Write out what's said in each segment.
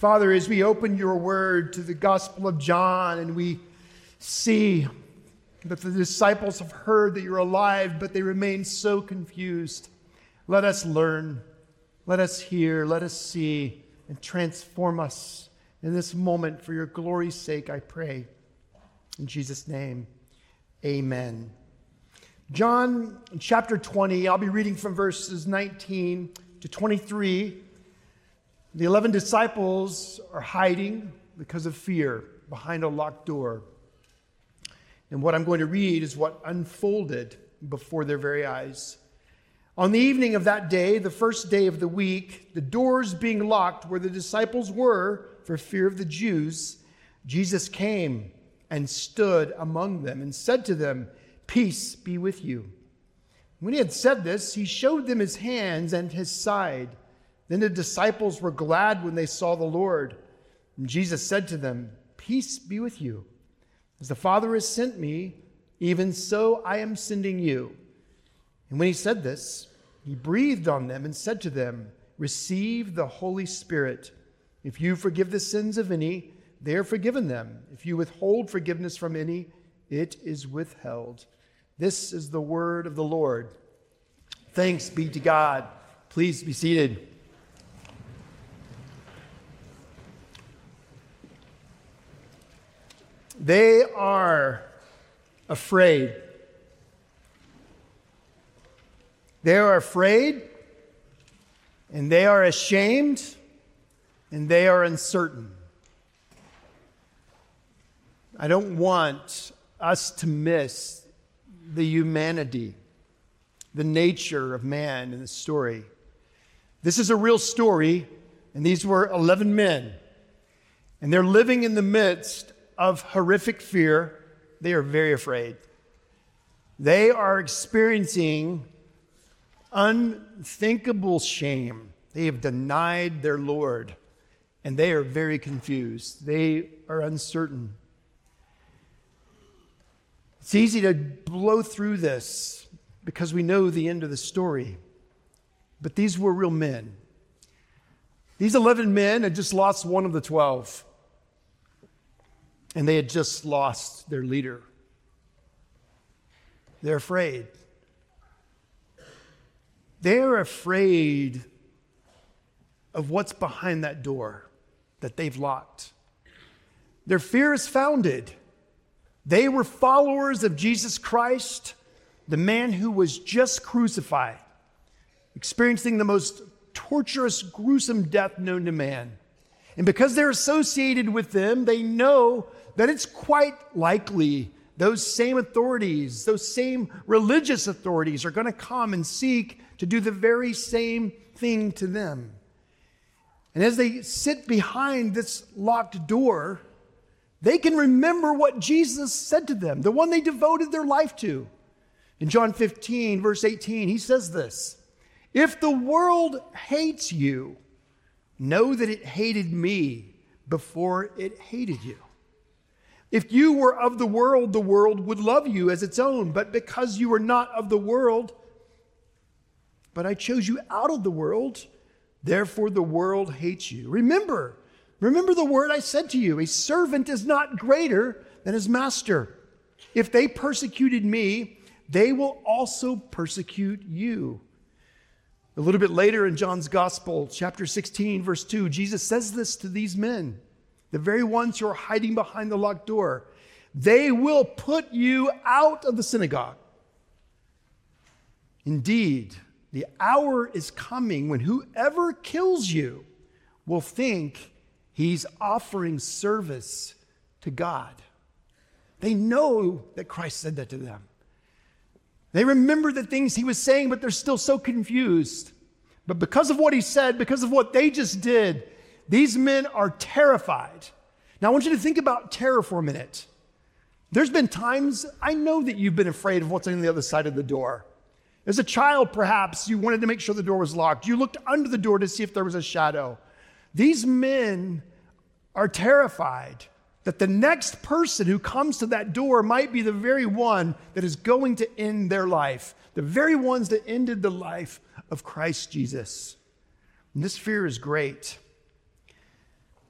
Father, as we open your word to the Gospel of John and we see that the disciples have heard that you're alive, but they remain so confused, let us learn, let us hear, let us see, and transform us in this moment for your glory's sake, I pray. In Jesus' name, amen. John chapter 20, I'll be reading from verses 19 to 23. The 11 disciples are hiding because of fear behind a locked door. And what I'm going to read is what unfolded before their very eyes. On the evening of that day, the first day of the week, the doors being locked where the disciples were for fear of the Jews, Jesus came and stood among them and said to them, "Peace be with you." When he had said this, he showed them his hands and his side. Then the disciples were glad when they saw the Lord. And Jesus said to them, "Peace be with you. As the Father has sent me, even so I am sending you." And when he said this, he breathed on them and said to them, "Receive the Holy Spirit. If you forgive the sins of any, they are forgiven them. If you withhold forgiveness from any, it is withheld." This is the word of the Lord. Thanks be to God. Please be seated. They are afraid. They are afraid, and they are ashamed, and they are uncertain. I don't want us to miss the humanity, the nature of man in the story. This is a real story, and these were 11 men, and they're living in the midst of horrific fear. They are very afraid. They are experiencing unthinkable shame. They have denied their Lord, and they are very confused. They are uncertain. It's easy to blow through this because we know the end of the story. But these were real men. These 11 men had just lost one of the 12. And they had just lost their leader. They're afraid. They're afraid of what's behind that door that they've locked. Their fear is founded. They were followers of Jesus Christ, the man who was just crucified, experiencing the most torturous, gruesome death known to man. And because they're associated with them, they know that it's quite likely those same authorities, those same religious authorities are going to come and seek to do the very same thing to them. And as they sit behind this locked door, they can remember what Jesus said to them, the one they devoted their life to. In John 15, verse 18, he says this, "If the world hates you, know that it hated me before it hated you. If you were of the world would love you as its own. But because you are not of the world, but I chose you out of the world, therefore the world hates you. Remember the word I said to you. A servant is not greater than his master. If they persecuted me, they will also persecute you." A little bit later in John's Gospel, chapter 16, verse 2, Jesus says this to these men, the very ones who are hiding behind the locked door. "They will put you out of the synagogue. Indeed, the hour is coming when whoever kills you will think he's offering service to God." They know that Christ said that to them. They remember the things he was saying, but they're still so confused. But because of what he said, because of what they just did, these men are terrified. Now, I want you to think about terror for a minute. There's been times, I know that you've been afraid of what's on the other side of the door. As a child, perhaps, you wanted to make sure the door was locked. You looked under the door to see if there was a shadow. These men are terrified that the next person who comes to that door might be the very one that is going to end their life, the very ones that ended the life of Christ Jesus. And this fear is great.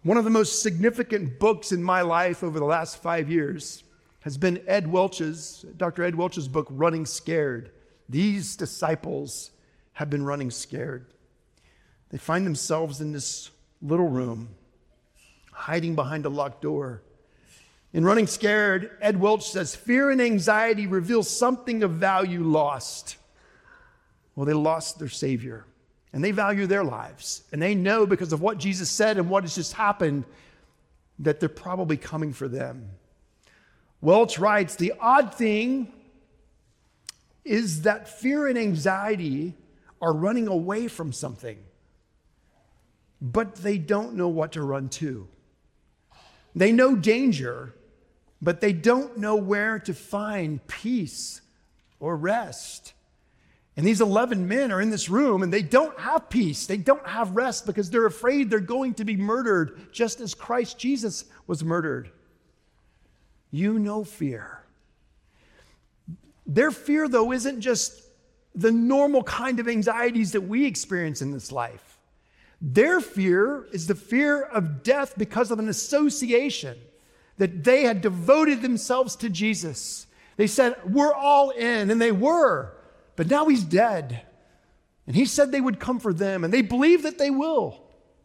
One of the most significant books in my life over the last 5 years has been Dr. Ed Welch's book, Running Scared. These disciples have been running scared. They find themselves in this little room, hiding behind a locked door. In Running Scared, Ed Welch says, fear and anxiety reveal something of value lost. Well, they lost their Savior, and they value their lives. And they know because of what Jesus said and what has just happened that they're probably coming for them. Welch writes, the odd thing is that fear and anxiety are running away from something, but they don't know what to run to. They know danger, but they don't know where to find peace or rest. And these 11 men are in this room and they don't have peace. They don't have rest because they're afraid they're going to be murdered just as Christ Jesus was murdered. You know fear. Their fear, though, isn't just the normal kind of anxieties that we experience in this life. Their fear is the fear of death because of an association that they had devoted themselves to Jesus. They said, we're all in, and they were, but now he's dead. And he said they would come for them, and they believe that they will.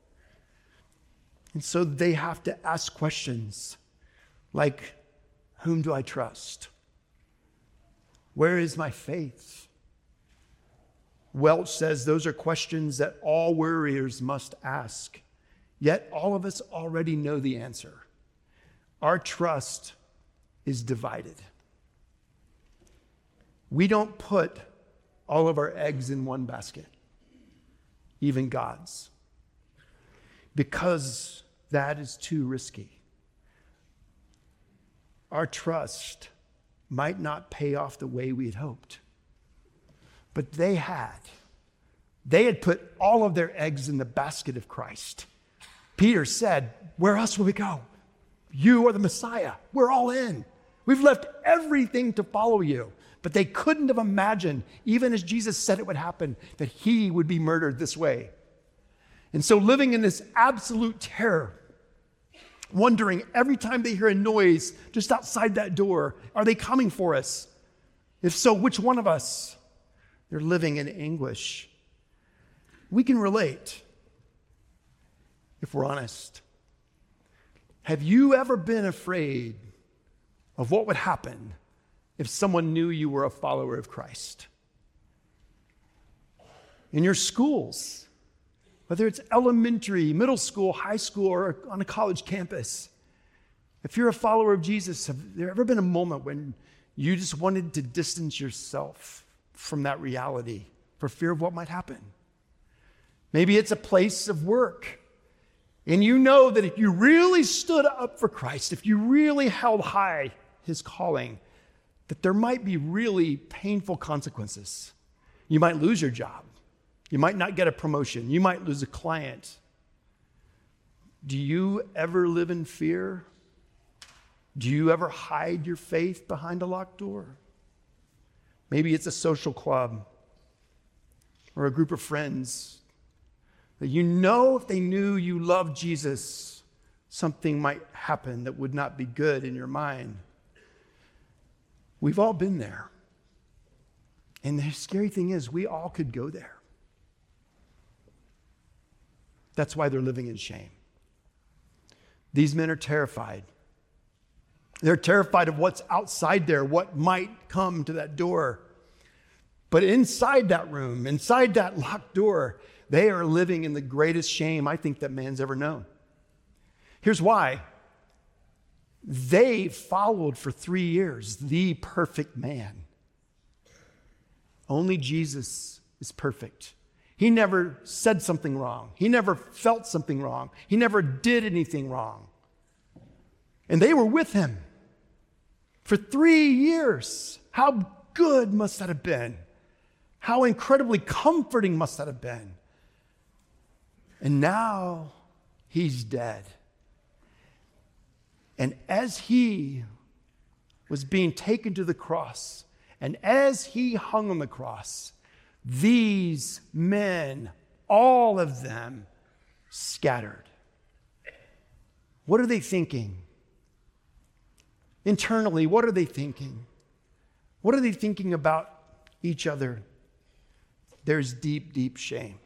And so they have to ask questions like, whom do I trust? Where is my faith? Welch says those are questions that all warriors must ask. Yet all of us already know the answer. Our trust is divided. We don't put all of our eggs in one basket, even God's, because that is too risky. Our trust might not pay off the way we had hoped. But they had put all of their eggs in the basket of Christ. Peter said, where else will we go? You are the Messiah. We're all in. We've left everything to follow you. But they couldn't have imagined, even as Jesus said it would happen, that he would be murdered this way. And so living in this absolute terror, wondering every time they hear a noise just outside that door, are they coming for us? If so, which one of us? They're living in anguish. We can relate if we're honest. Have you ever been afraid of what would happen if someone knew you were a follower of Christ? In your schools, whether it's elementary, middle school, high school, or on a college campus, if you're a follower of Jesus, have there ever been a moment when you just wanted to distance yourself from that reality for fear of what might happen? Maybe it's a place of work, and you know that if you really stood up for Christ, if you really held high his calling, that there might be really painful consequences. You might lose your job. You might not get a promotion. You might lose a client. Do you ever live in fear? Do you ever hide your faith behind a locked door? Maybe it's a social club or a group of friends that you know if they knew you loved Jesus, something might happen that would not be good in your mind. We've all been there. And the scary thing is, we all could go there. That's why they're living in shame. These men are terrified. They're terrified of what's outside there, what might come to that door. But inside that room, inside that locked door, they are living in the greatest shame I think that man's ever known. Here's why. They followed for 3 years the perfect man. Only Jesus is perfect. He never said something wrong. He never felt something wrong. He never did anything wrong. And they were with him for 3 years. How good must that have been? How incredibly comforting must that have been? And now he's dead. And as he was being taken to the cross, and as he hung on the cross, these men, all of them, scattered. What are they thinking? Internally, what are they thinking? What are they thinking about each other? There's deep, deep shame.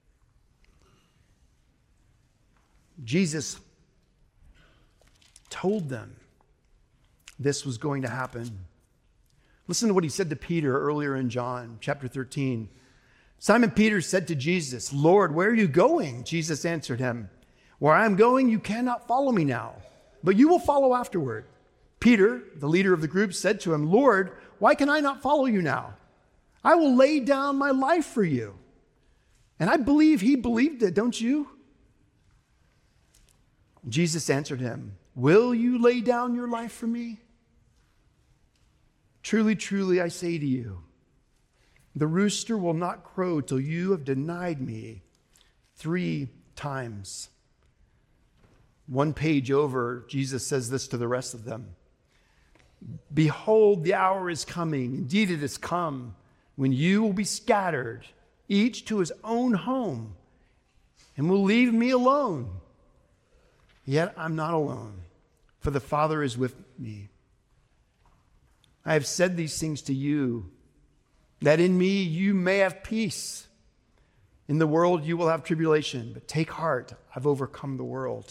Jesus told them this was going to happen. Listen to what he said to Peter earlier in John chapter 13. Simon Peter said to Jesus, "Lord, where are you going?" Jesus answered him, "Where I am going, you cannot follow me now, but you will follow afterward." Peter, the leader of the group, said to him, "Lord, why can I not follow you now? I will lay down my life for you." And I believe he believed it, don't you? Jesus answered him, "Will you lay down your life for me? Truly, truly, I say to you, the rooster will not crow till you have denied me 3 times. One page over, Jesus says this to the rest of them. "Behold, the hour is coming. Indeed, it has come when you will be scattered, each to his own home, and will leave me alone. Yet I'm not alone, for the Father is with me. I have said these things to you, that in me you may have peace. In the world you will have tribulation, but take heart, I've overcome the world."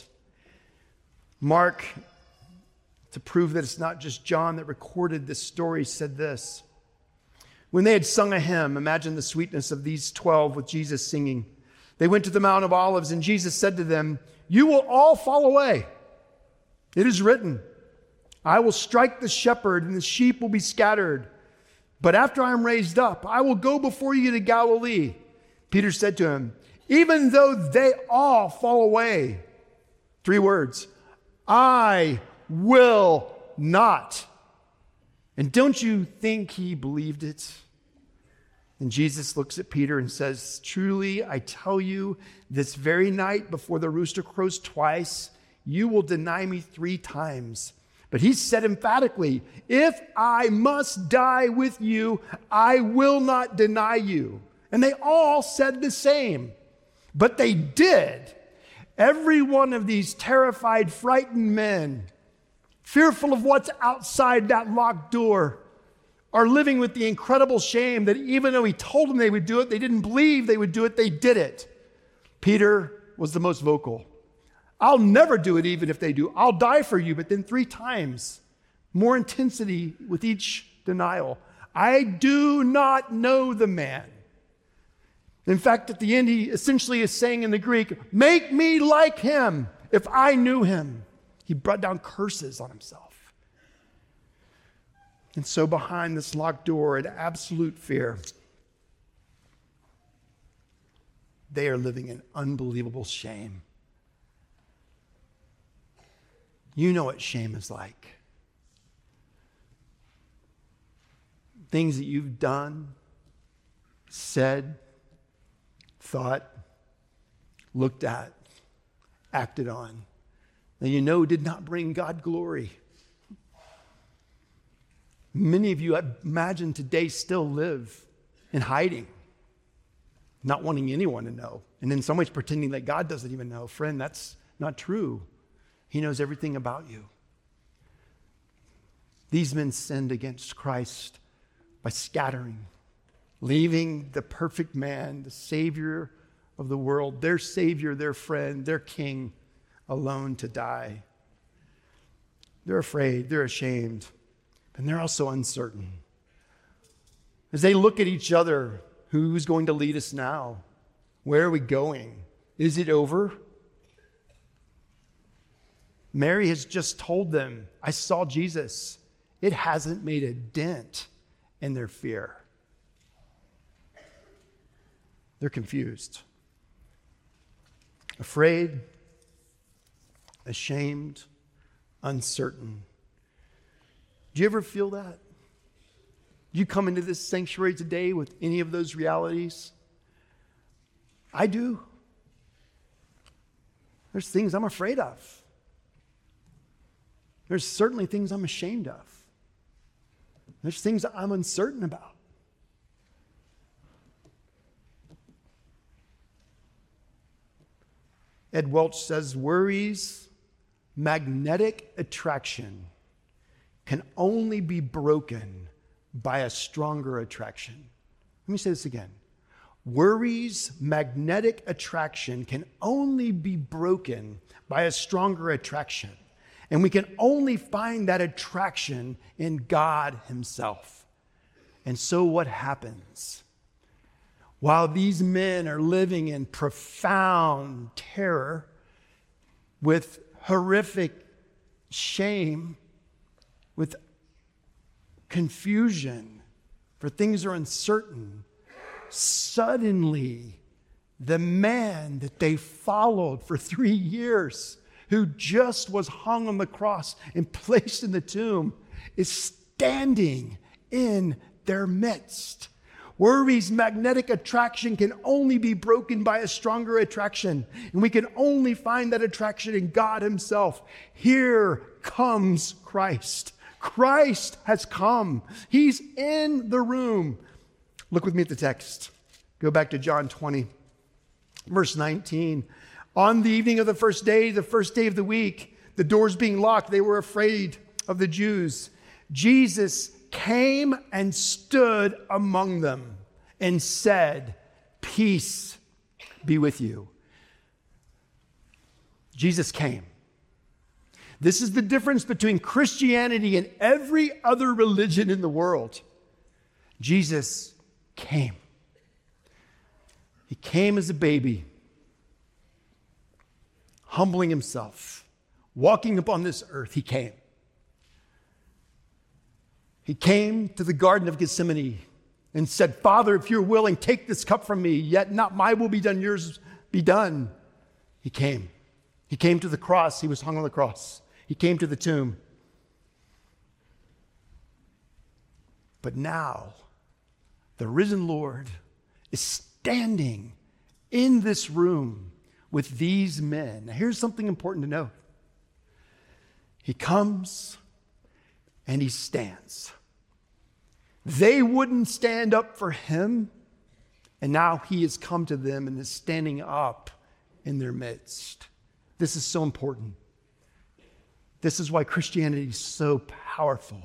Mark, to prove that it's not just John that recorded this story, said this. When they had sung a hymn, imagine the sweetness of these 12 with Jesus singing. They went to the Mount of Olives, and Jesus said to them, "You will all fall away. It is written, I will strike the shepherd, and the sheep will be scattered. But after I am raised up, I will go before you to Galilee." Peter said to him, "Even though they all fall away," 3 words, "I will not." And don't you think he believed it? And Jesus looks at Peter and says, "Truly, I tell you, this very night before the rooster crows twice, you will deny me 3 times. But he said emphatically, "If I must die with you, I will not deny you." And they all said the same. But they did. Every one of these terrified, frightened men, fearful of what's outside that locked door, are living with the incredible shame that even though he told them they would do it, they didn't believe they would do it, they did it. Peter was the most vocal. "I'll never do it even if they do. I'll die for you," but then 3 times, more intensity with each denial. "I do not know the man." In fact, at the end, he essentially is saying in the Greek, "Make me like him if I knew him." He brought down curses on himself. And so behind this locked door in absolute fear, they are living in unbelievable shame. You know what shame is like. Things that you've done, said, thought, looked at, acted on, that you know did not bring God glory. Many of you, I imagine, today still live in hiding, not wanting anyone to know, and in some ways pretending that God doesn't even know. Friend, that's not true. He knows everything about you. These men sinned against Christ by scattering, leaving the perfect man, the Savior of the world, their Savior, their friend, their King, alone to die. They're afraid, they're ashamed, and they're also uncertain. As they look at each other, who's going to lead us now? Where are we going? Is it over? Mary has just told them, "I saw Jesus." It hasn't made a dent in their fear. They're confused, afraid, ashamed, uncertain. Do you ever feel that? Do you come into this sanctuary today with any of those realities? I do. There's things I'm afraid of. There's certainly things I'm ashamed of. There's things I'm uncertain about. Ed Welch says, worries magnetic attraction can only be broken by a stronger attraction. Let me say this again. Worry's magnetic attraction can only be broken by a stronger attraction. And we can only find that attraction in God himself. And so what happens? While these men are living in profound terror, with horrific shame, with confusion, for things are uncertain, suddenly the man that they followed for 3 years, who just was hung on the cross and placed in the tomb, is standing in their midst. Worry's magnetic attraction can only be broken by a stronger attraction, and we can only find that attraction in God himself. Here comes Christ. Christ has come. He's in the room. Look with me at the text. Go back to John 20, verse 19. On the evening of the first day of the week, the doors being locked, they were afraid of the Jews. Jesus came and stood among them and said, "Peace be with you." Jesus came. This is the difference between Christianity and every other religion in the world. Jesus came. He came as a baby, humbling himself, walking upon this earth. He came. He came to the Garden of Gethsemane and said, "Father, if you're willing, take this cup from me, yet not my will be done, yours be done." He came. He came to the cross. He was hung on the cross. He came to the tomb. But now, the risen Lord is standing in this room with these men. Now, here's something important to know. He comes and he stands. They wouldn't stand up for him, and now he has come to them and is standing up in their midst. This is so important. This is why Christianity is so powerful.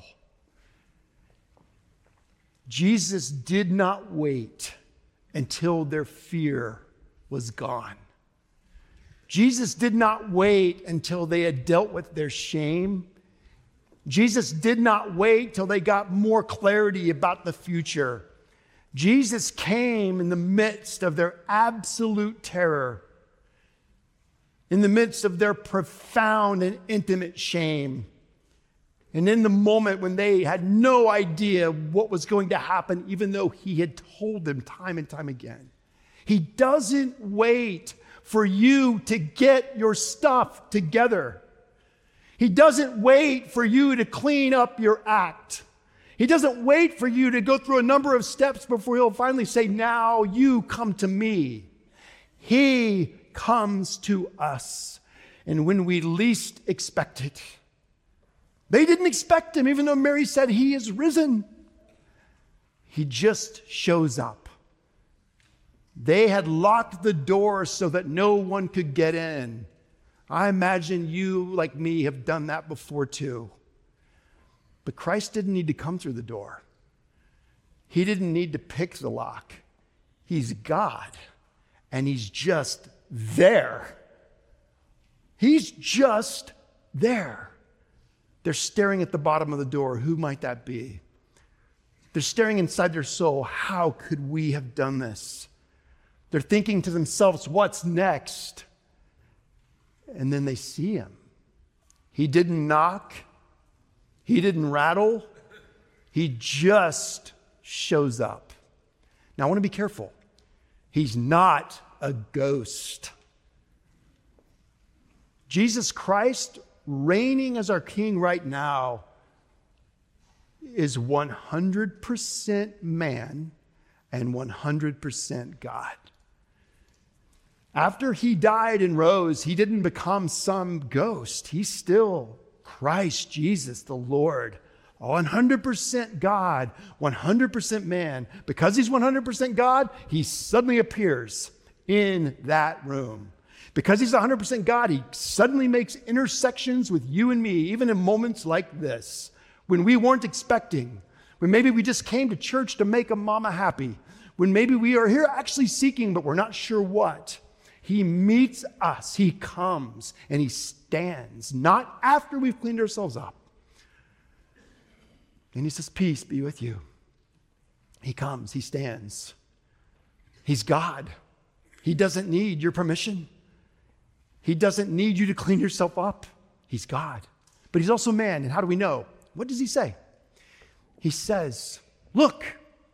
Jesus did not wait until their fear was gone. Jesus did not wait until they had dealt with their shame. Jesus did not wait till they got more clarity about the future. Jesus came in the midst of their absolute terror, in the midst of their profound and intimate shame, and in the moment when they had no idea what was going to happen, even though he had told them time and time again. He doesn't wait for you to get your stuff together. He doesn't wait for you to clean up your act. He doesn't wait for you to go through a number of steps before he'll finally say, "Now you come to me." He comes to us, and when we least expect it. They didn't expect him, even though Mary said he is risen. He just shows up. They had locked the door so that no one could get in. I imagine you, like me, have done that before too. But Christ didn't need to come through the door. He didn't need to pick the lock. He's God, and he's just there. He's just there. They're staring at the bottom of the door. Who might that be? They're staring inside their soul. How could we have done this? They're thinking to themselves, what's next? And then they see him. He didn't knock. He didn't rattle. He just shows up. Now, I want to be careful. He's not a ghost. Jesus Christ, reigning as our King right now, is 100% man and 100% God. After he died and rose, he didn't become some ghost. He's still Christ Jesus, the Lord. 100% God, 100% man. Because he's 100% God, he suddenly appears in that room. Because he's 100% God, he suddenly makes intersections with you and me, even in moments like this, when we weren't expecting, when maybe we just came to church to make a mama happy, when maybe we are here actually seeking, but we're not sure what. He meets us, he comes, and he stands, not after we've cleaned ourselves up. And he says, peace be with you. He comes, he stands. He's God. He doesn't need your permission. He doesn't need you to clean yourself up. He's God. But he's also man. And how do we know? What does he say? He says, look,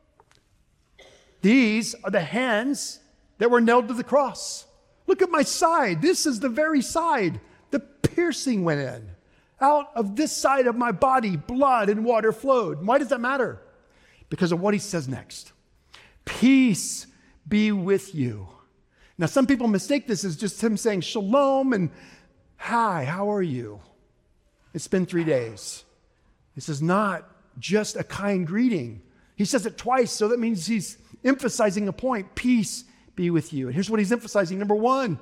these are the hands that were nailed to the cross. Look at my side. This is the very side. The piercing went in. Out of this side of my body, blood and water flowed. Why does that matter? Because of what he says next. Peace be with you. Now, some people mistake this as just him saying shalom and hi, how are you? It's been 3 days. This is not just a kind greeting. He says it twice, so that means he's emphasizing a point. Peace be with you. And here's what he's emphasizing. Number one,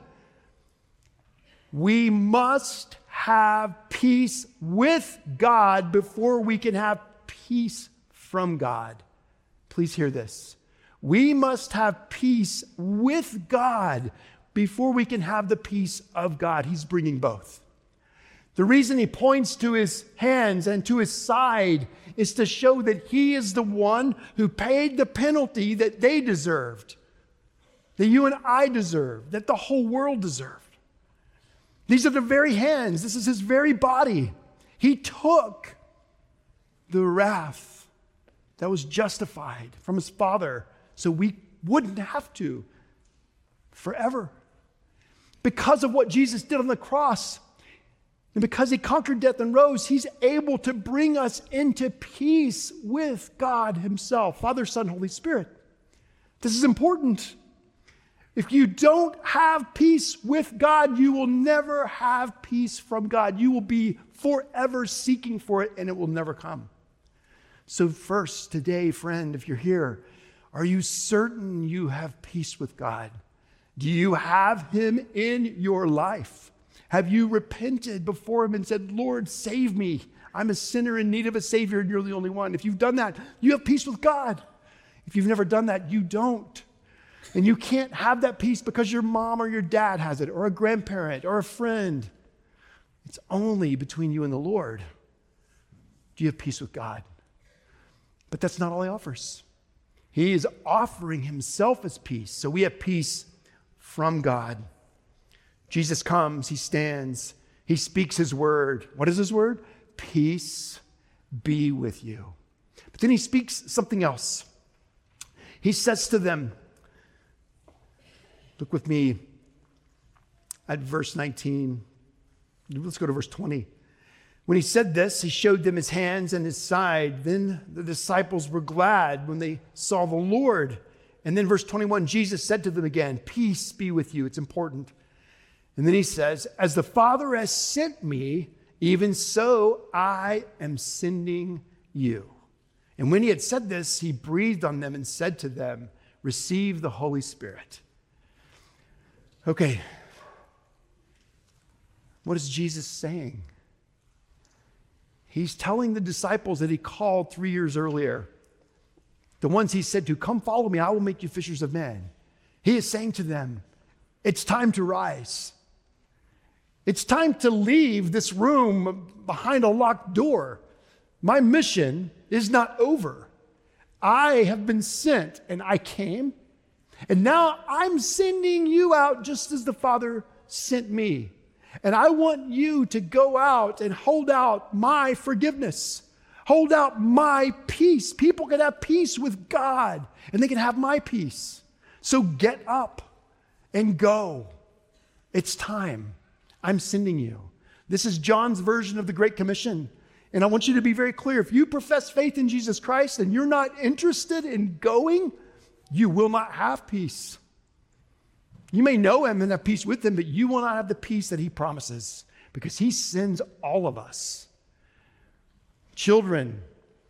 we must have peace with God before we can have peace from God. Please hear this. We must have peace with God before we can have the peace of God. He's bringing both. The reason he points to his hands and to his side is to show that he is the one who paid the penalty that they deserved, that you and I deserve, that the whole world deserved. These are the very hands. This is his very body. He took the wrath that was justified from his Father so we wouldn't have to forever. Because of what Jesus did on the cross, and because he conquered death and rose, he's able to bring us into peace with God himself, Father, Son, Holy Spirit. This is important. If you don't have peace with God, you will never have peace from God. You will be forever seeking for it, and it will never come. So first, today, friend, if you're here, are you certain you have peace with God? Do you have him in your life? Have you repented before him and said, Lord, save me. I'm a sinner in need of a Savior, and you're the only one. If you've done that, you have peace with God. If you've never done that, you don't. And you can't have that peace because your mom or your dad has it, or a grandparent, or a friend. It's only between you and the Lord. Do you have peace with God? But that's not all he offers. He is offering himself as peace. So we have peace from God. Jesus comes, he stands, he speaks his word. What is his word? Peace be with you. But then he speaks something else. He says to them, look with me at verse 19. Let's go to verse 20. When he said this, he showed them his hands and his side. Then the disciples were glad when they saw the Lord. And then verse 21, Jesus said to them again, peace be with you. It's important. And then he says, as the Father has sent me, even so I am sending you. And when he had said this, he breathed on them and said to them, receive the Holy Spirit. Okay, what is Jesus saying? He's telling the disciples that he called 3 years earlier, the ones he said to, come follow me, I will make you fishers of men. He is saying to them, it's time to rise. It's time to leave this room behind a locked door. My mission is not over. I have been sent, and I came, and now I'm sending you out just as the Father sent me. And I want you to go out and hold out my forgiveness. Hold out my peace. People can have peace with God, and they can have my peace. So get up and go. It's time. I'm sending you. This is John's version of the Great Commission. And I want you to be very clear. If you profess faith in Jesus Christ and you're not interested in going, you will not have peace. You may know him and have peace with him, but you will not have the peace that he promises because he sends all of us. Children,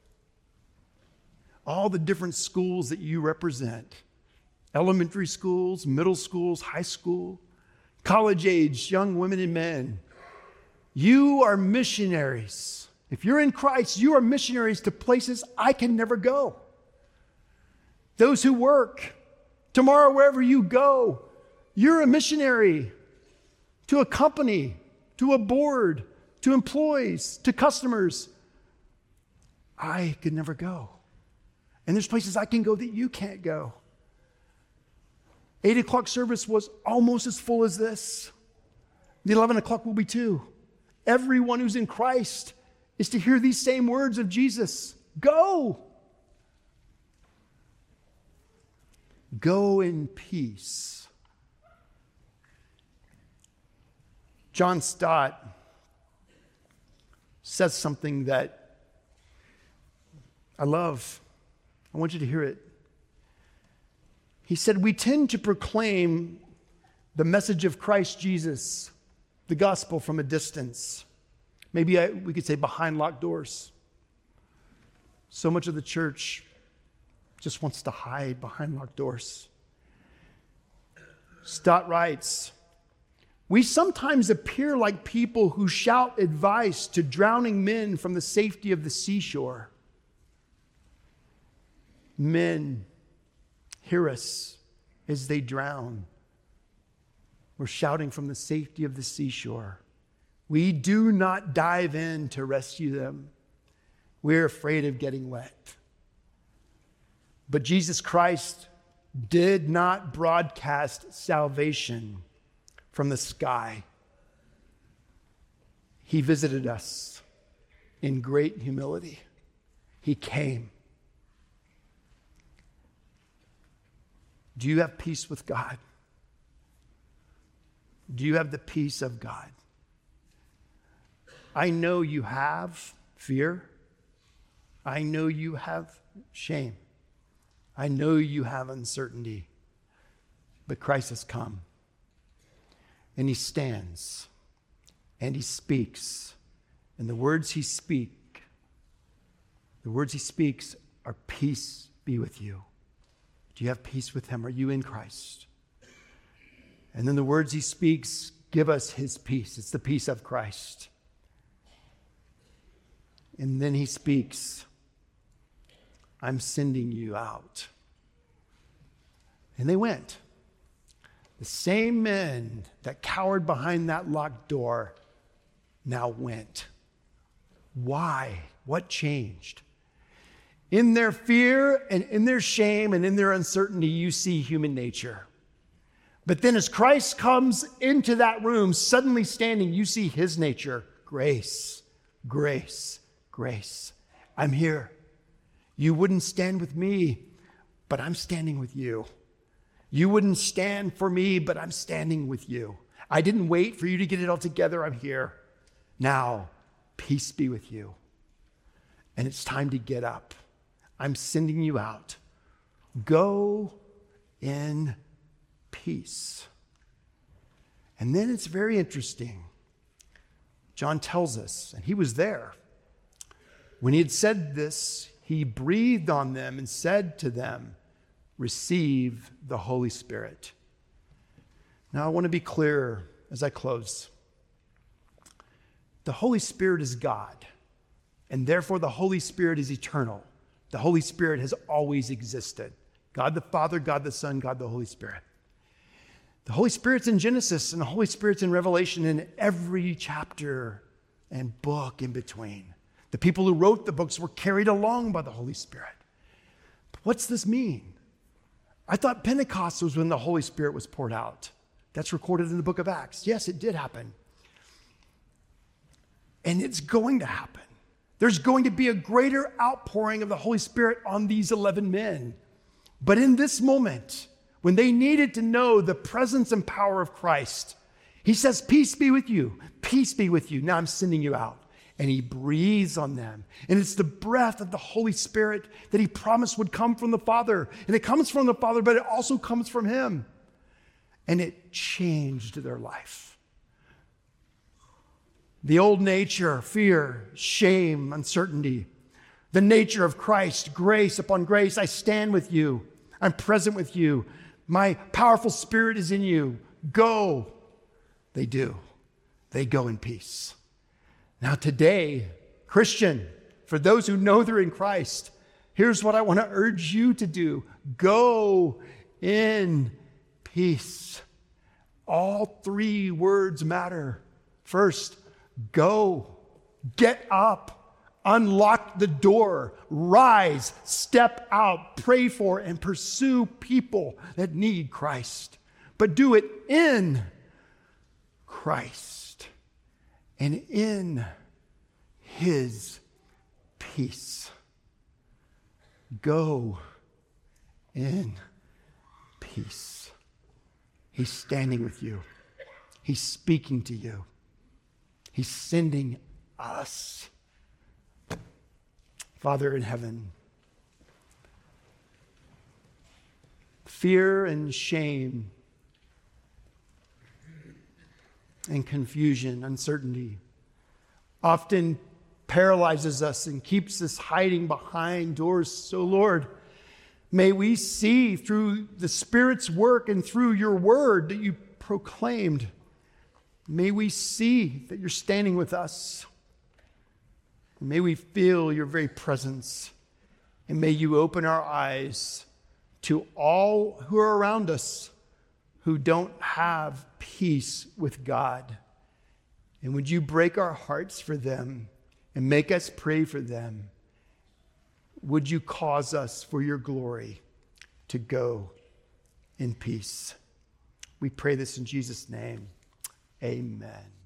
all the different schools that you represent, elementary schools, middle schools, high school, college-age young women and men, you are missionaries. If you're in Christ, you are missionaries to places I can never go. Those who work, tomorrow wherever you go, you're a missionary to a company, to a board, to employees, to customers. I could never go. And there's places I can go that you can't go. 8 o'clock service was almost as full as this. The 11 o'clock will be too. Everyone who's in Christ is to hear these same words of Jesus. Go. Go in peace. John Stott says something that I love. I want you to hear it. He said, we tend to proclaim the message of Christ Jesus, the gospel, from a distance. Maybe we could say behind locked doors. So much of the church just wants to hide behind locked doors. Stott writes, we sometimes appear like people who shout advice to drowning men from the safety of the seashore. Men, hear us as they drown. We're shouting from the safety of the seashore. We do not dive in to rescue them. We're afraid of getting wet. But Jesus Christ did not broadcast salvation from the sky. He visited us in great humility. He came. Do you have peace with God? Do you have the peace of God? I know you have fear. I know you have shame. I know you have uncertainty. But Christ has come. And he stands. And he speaks. And the words he speaks are peace be with you. Do you have peace with him? Are you in Christ? And then the words he speaks give us his peace. It's the peace of Christ. And then he speaks, I'm sending you out. And they went. The same men that cowered behind that locked door now went. Why? What changed? In their fear and in their shame and in their uncertainty, you see human nature. But then as Christ comes into that room, suddenly standing, you see his nature. Grace, grace, grace. I'm here. You wouldn't stand with me, but I'm standing with you. You wouldn't stand for me, but I'm standing with you. I didn't wait for you to get it all together. I'm here. Now, peace be with you. And it's time to get up. I'm sending you out. Go in peace. And then it's very interesting. John tells us, and he was there. When he had said this, he breathed on them and said to them, receive the Holy Spirit. Now I want to be clear as I close. The Holy Spirit is God, and therefore the Holy Spirit is eternal. The Holy Spirit has always existed. God the Father, God the Son, God the Holy Spirit. The Holy Spirit's in Genesis, and the Holy Spirit's in Revelation, in every chapter and book in between. The people who wrote the books were carried along by the Holy Spirit. But what's this mean? I thought Pentecost was when the Holy Spirit was poured out. That's recorded in the book of Acts. Yes, it did happen. And it's going to happen. There's going to be a greater outpouring of the Holy Spirit on these 11 men. But in this moment, when they needed to know the presence and power of Christ, he says, peace be with you. Peace be with you. Now I'm sending you out. And he breathes on them. And it's the breath of the Holy Spirit that he promised would come from the Father. And it comes from the Father, but it also comes from him. And it changed their life. The old nature, fear, shame, uncertainty. The nature of Christ, grace upon grace. I stand with you. I'm present with you. My powerful Spirit is in you. Go. They do. They go in peace. Now today, Christian, for those who know they're in Christ, here's what I want to urge you to do. Go in peace. All three words matter. First, go. Get up. Unlock the door. Rise. Step out. Pray for and pursue people that need Christ. But do it in Christ and in His peace. Go in peace. He's standing with you. He's speaking to you. He's sending us. Father in heaven, fear and shame and confusion, uncertainty often paralyzes us and keeps us hiding behind doors. So Lord, may we see through the Spirit's work and through your word that you proclaimed, may we see that you're standing with us. And may we feel your very presence. And may you open our eyes to all who are around us who don't have peace with God. And would you break our hearts for them and make us pray for them? Would you cause us for your glory to go in peace? We pray this in Jesus' name. Amen.